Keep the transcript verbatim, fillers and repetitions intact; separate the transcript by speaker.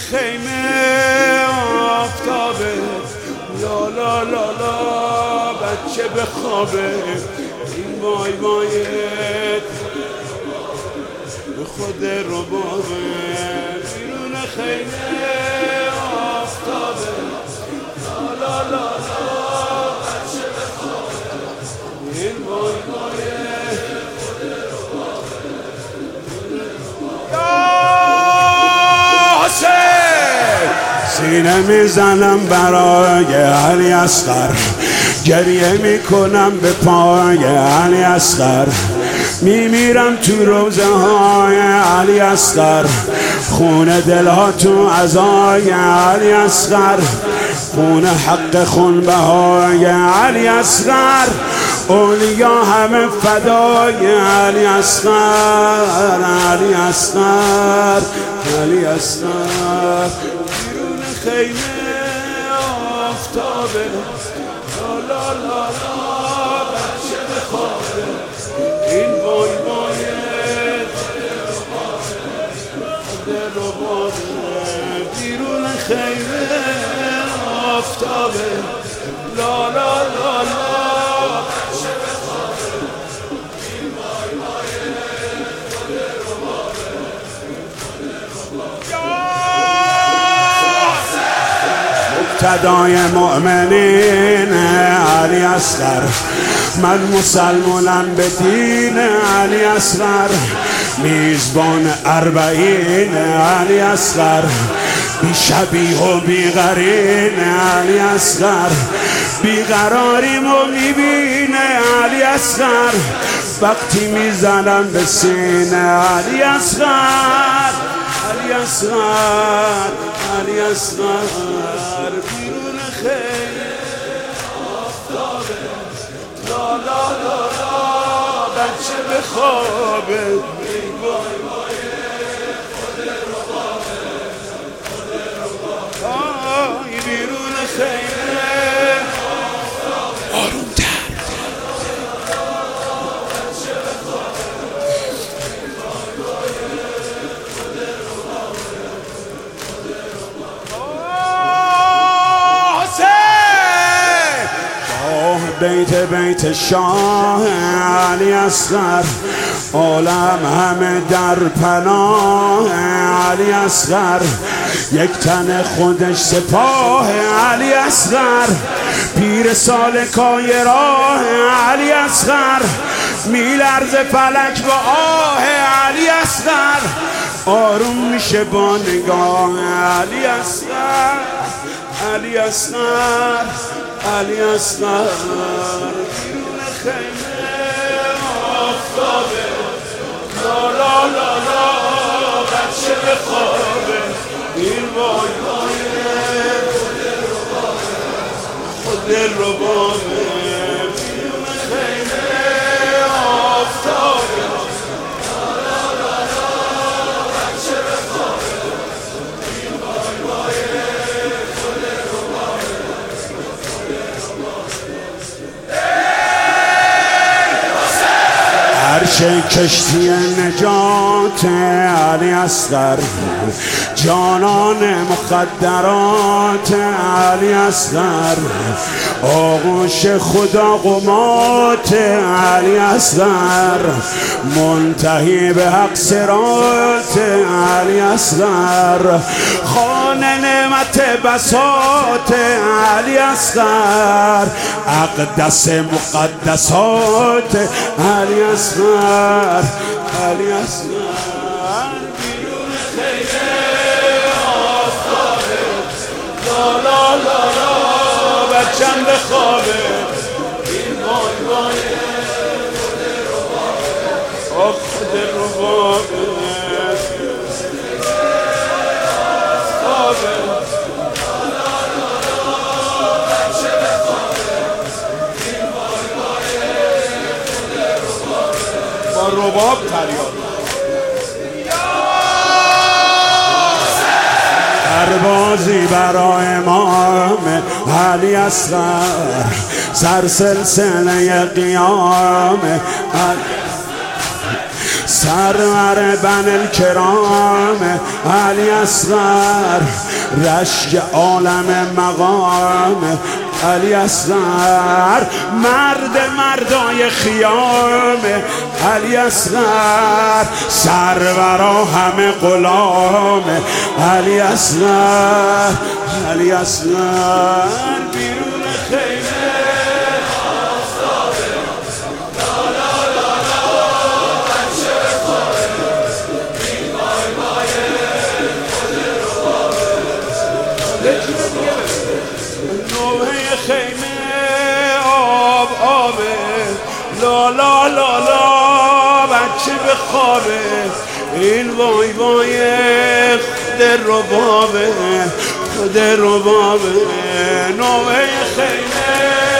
Speaker 1: خیمه آفتابه، لا لا لا لا بچه بخوابه، این وای وایت به خود ربابه. بیرون خیمه آفتابه، لا لا لا لا بچه بخوابه، این وای وایت خود ربابه. یا حسین سینه میزنم برای علی اصغر، گریه میکنم به پای علی اصغر، میمیرم تو روزه های علی اصغر، خون دلها تو عزای علی اصغر، خون حق خون بهای علی اصغر، اولیا همه فدای علی اصغر، علی اصغر، علی اصغر. بیرون خیمه آفتابه، لا لا لا لا بچه بخوابه، این وای وایت خود ربابه. بیرون خیمه آفتابه، لا لا لا لا بچه بخوابه، این وای وایت خود ربابه. مقتدای مؤمنین علی اصغر، من مسلمانم به دین علی اصغر، میزبان اربعین علی اصغر، بی شبیه و بی قرین علی اصغر، بیقراریم و میبینه علی اصغر، وقتی میزنم به سینه علی اصغر، علی اصغر، علی اصغر. بیرون خیمه آفتابه، لا لا لا لا بچه بخوابه، ای وای وایت خود ربابه، خود ربابه. آی بیرون خیمه آرومتر بچه بخوابه، ای وای وایت خود ربابه، خود ربابه. بیت بیت شاه علی اصغر، عالم همه در پناه علی اصغر، یک تن خودش سپاه علی اصغر، پیر سالکای راه علی اصغر، میلرز فلک با آه علی اصغر، آروم میشه با نگاه علی اصغر، علی اصغر، علی اصغر. بیرون خیمه آفتابه، لا لا لا لا بچه بخوابه، این وای وایت خود ربابه. بیرون خیمه آفتابه، لا لا لا لا بچه بخوابه، این وای وایت خود ربابه. عرش کشتی نجات علی اصغر، جانان مخدرات علی اصغر، آغوش خدا قمات علی اصغر، منتهی به حق صراط علی اصغر، خان نعمت بساط علی اصغر، اقدس مقدسات علی اصغر، علی اصغر. بیرون خیمه آفتابه، لا لا لا لا بچم بخوابه، این وای وایت خود ربابه، آخ خود ربابه. آفتابه، لا لا لا لا بچه بخوابه، این وای وایت خود ربابه. با رباب فریاد سربازی برای امام علی اصغر، سر سلسله قیام سرور بن الکرام علی اصغر، رشک عالم مقام علی اصغر، مرد مردای خیام علی اصغر، سرورا همه غلام علی اصغر، علی اصغر بیرون خیمه نوحه خیمه آب آبه، لا لا لا لا بچه به خوابه، این وای وای خود ربابه، خود ربابه. نوحه خیمه